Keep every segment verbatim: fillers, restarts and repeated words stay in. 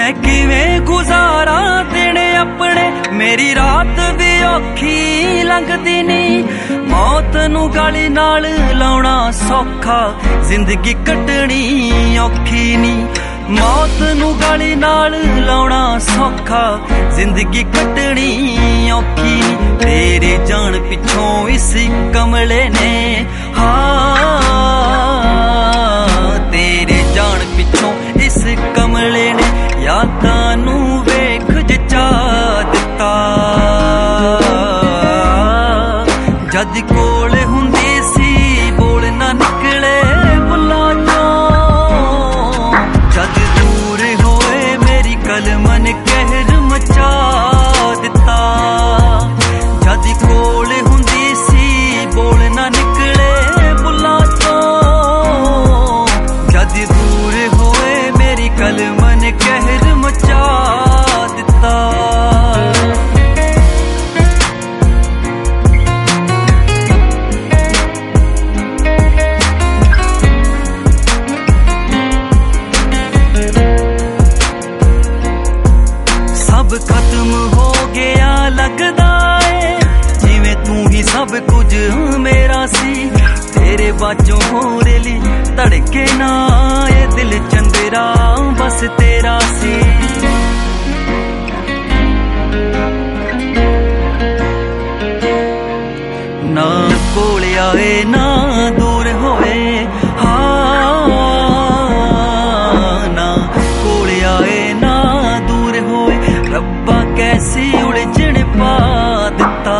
मैं किवें गुजारा तेने अपने, मेरी रात भी औखी लंघदी नी। मौत नू गली नाल लाउणा सौखा, जिंदगी कटनी औखी नी। मौत नू गली नाल लाउणा सौखा, जिंदगी कटनी औखी नी। तेरी जान पिछों इस कमले ने, हाँ तेरी जान पिछों इस कमले ने यादां नू वेख जचा दिता। जद कोल हुंदी सी बोल ना निकले बुल्लां चों, जद दूर होए मेरी कलमन कहर मचा दिता। जद कोल हुंदी सी बोल ना निकले बुल्लां चों, जद दूर होए मेरी कलमन कहर मचा दिता। सब खत्म हो गया लगदा है, जिवें तू ही सब कुछ मेरा सी। तेरे बाजों होरे ली धड़के ना ये दिल चंदेरा बस तेरा सी। ना कोल आए ना दूर होए, हाँ ना कोल आए ना दूर होए। रब्बा कैसी उलझन पा दिता।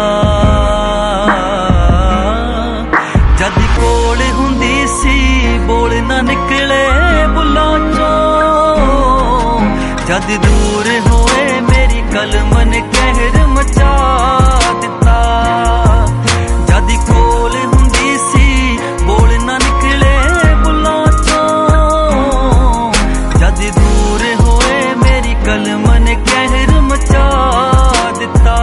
जद कोल हुंदी सी बोल ना निकले बुल्लां चों, जद दूर होए मेरी कलमन कहर मचा दिता। जद कोल हुंदी सी बोल ना निकले बुल्लां चों, जद दूर होए मेरी कलमन कहर मचा दिता।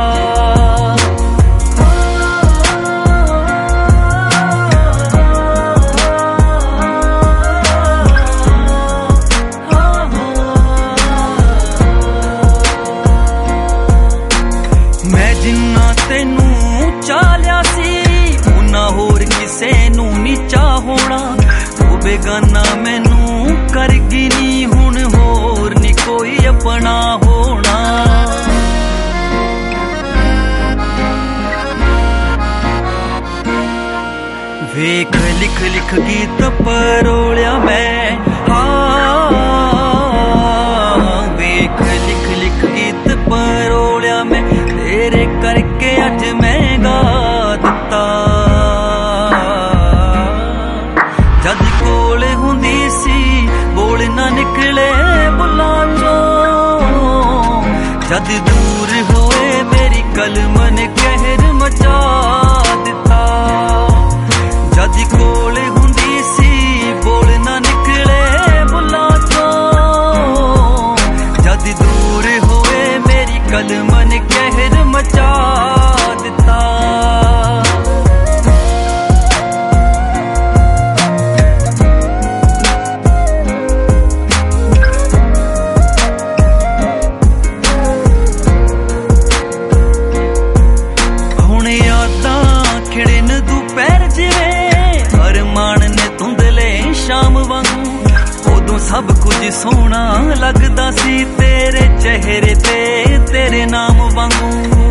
मैं जिन्ना तेनू चालिया सी, उन्ना होर किसे नू नी चाहोना। तू बेगाना मैनू करगी नी, हुण होर नी कोई अपना होना। वेख लिख लिख गीत परोलिया मैं, हाँ वेख लिख लिख गीत परोलिया मैं। तेरे करके अज मैं गा दिता। जद कोल हुंदी सी बोल ना निकले बुल्लां चों, जद दूर होए मेरी कलमन कहर मचा दिता। जद कोल हुंदी सी बोल ना निकले बुल्लां चों, जद दूर होए मेरी कलमन कहर मचा दिता। हुण यादां खिड़न दोपहर जिवें, अरमान ने धुंधले शाम वांगू। उदों सब कुछ सोहना लगदा सी, तेरे चेहरे ते तेरे नाम वांगू।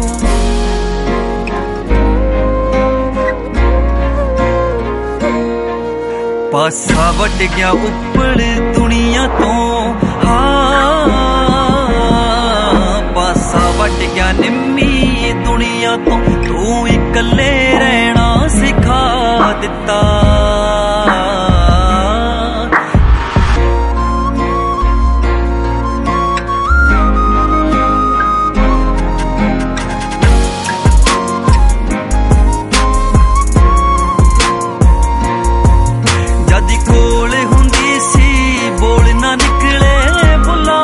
पासा वट गया उप्पड़ दुनिया तो, हाँ पासा वट गया निम्मी दुनिया तो। तू इकल्ले रहना सिखा दिता। कोल हुंदी सी बोल ना निकले बुल्लां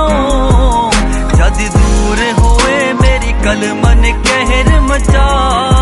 चों, जद दूर होए मेरी कलमन कहर मचा